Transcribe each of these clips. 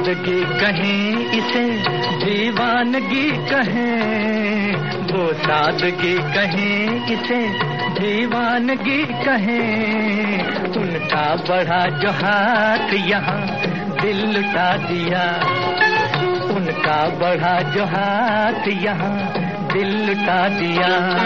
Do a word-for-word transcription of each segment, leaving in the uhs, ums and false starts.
सादगी कहें इसे दीवानगी कहें, वो सादगी कहें इसे दीवानगी कहें। उनका बढ़ा जो हाथ यहाँ दिल लुटा दिया, उनका बढ़ा जो हाथ यहाँ दिल लुटा दिया।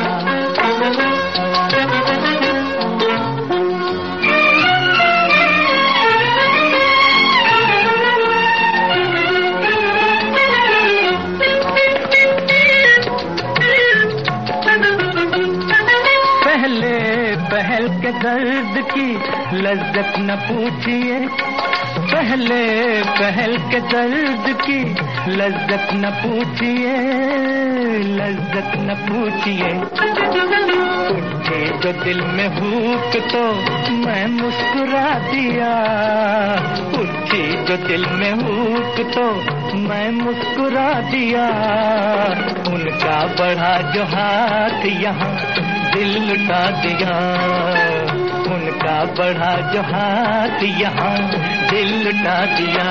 पहल के दर्द की लज्जत न पूछिए, पहले पहल के दर्द की लज्जत न पूछिए, लज्जत न पूछिए। उठे जो दिल में हुक तो मैं मुस्कुरा दिया, उठी जो दिल में हुक तो मैं मुस्कुरा दिया। उनका बढ़ा जो हाथ यहाँ दिल लुटा दिया, उनका बढ़ा जो हाथ यहाँ दिल लुटा दिया।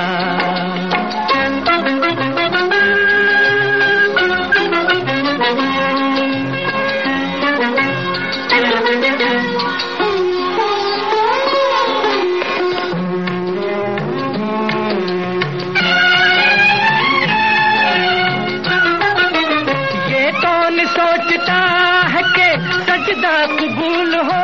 ये कौन सोचता है कि सजदा कबूल हो,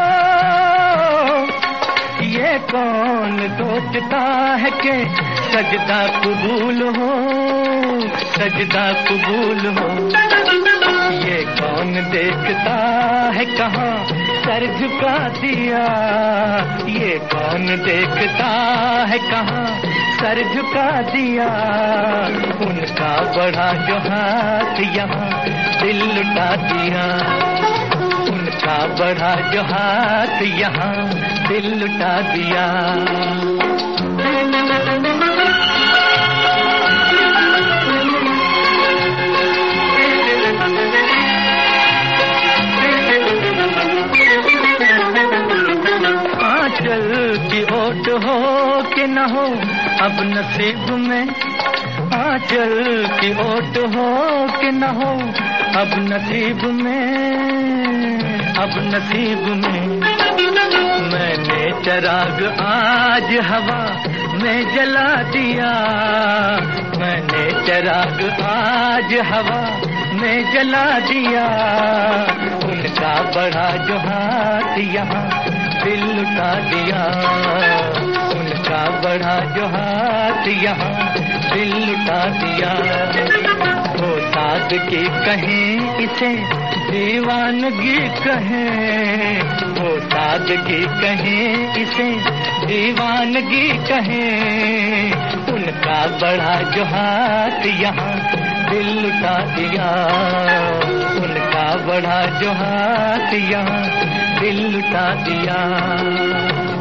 ये कौन सोचता है कि सजदा कबूल हो, सजदा कबूल हो। ये कौन देखता है कहाँ सर झुका दिया, ये कौन देखता है कहाँ सर झुका दिया। उनका बढ़ा जो हाथ यहाँ दिल लुटा दिया, उनका बढ़ा जो हाथ यहाँ दिल लुटा दिया। आंचल की ओट हो कि न हो अब नसीब में, आंचल की ओट हो कि न हो अब नसीब में, अब नसीब में। मैंने चराग आज हवा में जला दिया, मैंने चराग आज हवा में जला दिया। उनका बढ़ा जो हाथ यहाँ दिल लुटा दिया, उनका बढ़ा जो हाथ यहाँ दिल लुटा दिया। वो सादगी कहें इसे दीवानगी कहें, वो सादगी कहें इसे दीवानगी कहें। उनका बढ़ा जो हाथ यहाँ दिल लुटा दिया, उनका बढ़ा जो हाथ यहाँ दिल लुटा दिया।